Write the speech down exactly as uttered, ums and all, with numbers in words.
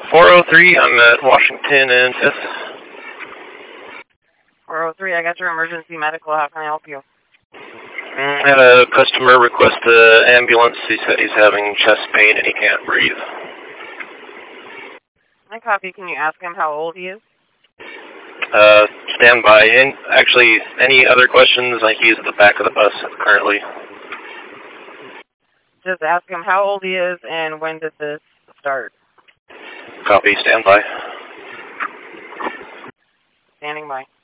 four oh three, I'm at Washington and fifth. four oh three, I got your emergency medical. How can I help you? I had a customer request an ambulance. He said he's having chest pain and he can't breathe. I copy. Can you ask him how old he is? Uh, stand by. And actually, any other questions? Like, he's at the back of the bus currently. Just ask him how old he is and when did this start. Copy. Stand by. Standing by.